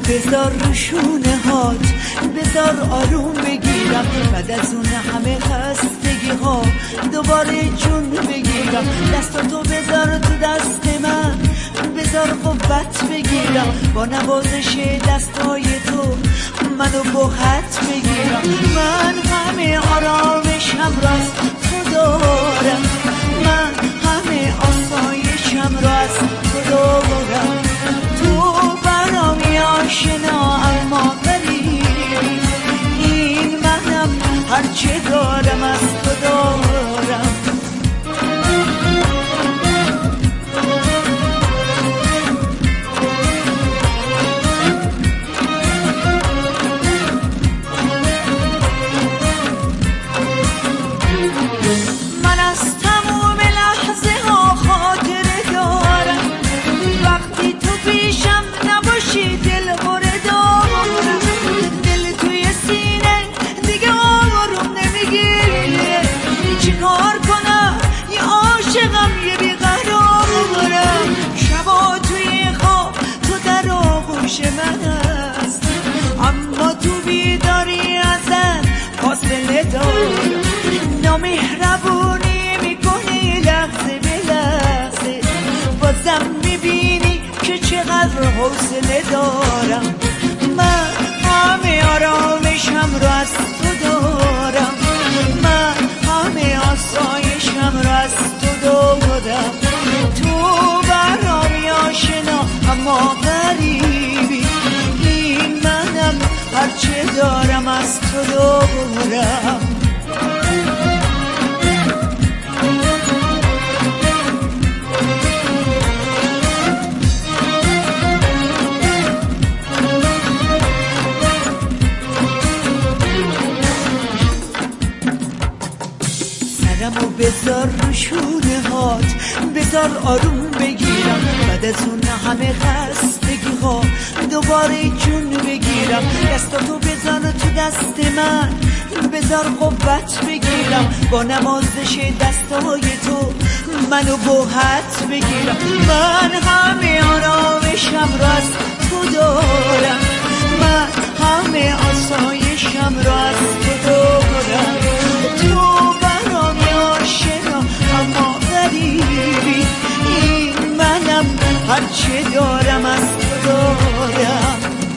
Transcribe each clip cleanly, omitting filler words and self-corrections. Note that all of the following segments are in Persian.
بذار رو شونه هات، بذار آروم بگیرم، بعد از اون همه خستگی ها دوباره جون بگیرم. دستاتو بذار تو دست من، بذار قوت بگیرم، با نوازش دستای تو منو با خط بگیرم. من همه آرامشم را از تو دارم، من همه آسایشم را از تو دارم. تو برامی آشنا اما غریبی، این منم هرچه دارم از تو دارم. من از تموم لحظه ها خاطره دارم، وقتی تو پیشم نباشی دلهوره دارم. دل توی سینه دیگه آروم نمیگیره، چی کار کنم یه عاشقم یه بیقرارم. شبا توی خواب تو در آغوش من هستی، اما تو بیداری ازت فاصله دارم. نامهربونی میکنی لحظه به لحظه، بازم میبینی که چقدر حوصله دارم. من همه آرامشم رو از تو دارم، من همه آسایشم رو از تو دارم. تو برامی آشنا اما غریبی، این منم هرچه دارم از تو دارم. سرمو بذار رو شونه هات، بذار آروم بگیرم، بعد از اون همه خستگی ها دوباره جون بگیرم. دستاتو بذار تو دست من، بذار قوت بگیرم، با نوازش دستای تو منو با حد بگیرم. من همه آرامشم را از تو دارم، من همه آسایشم را از تو دارم. تو اما غریبی، این منم هرچه دارم از تو دارم.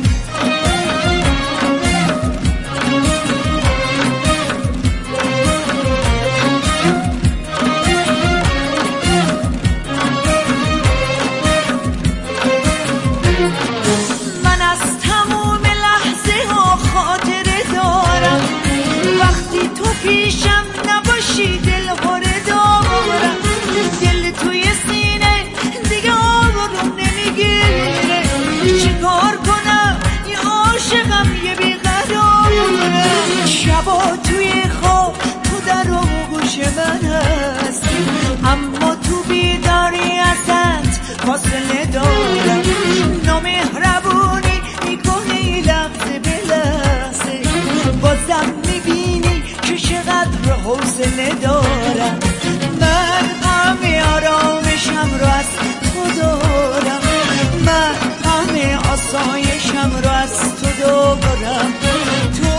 من از تموم لحظه ها خاطره دارم، وقتی تو پیشم نباشی دلهوره دارم. دل توی سینه دیگه آروم نمیگیره، چی کار کنم یه عاشقم یه بیقرارم. شبا توی خواب تو در آغوش من هستی، اما تو بیداری ازت فاصله دارم. نامهربونی میکنی لحظه به لحظه، بازم میبینی که چقدر حوصله دارم. من همه آرامشم رو از تو دارم، من همه آسایشم رو از تو دارم. تو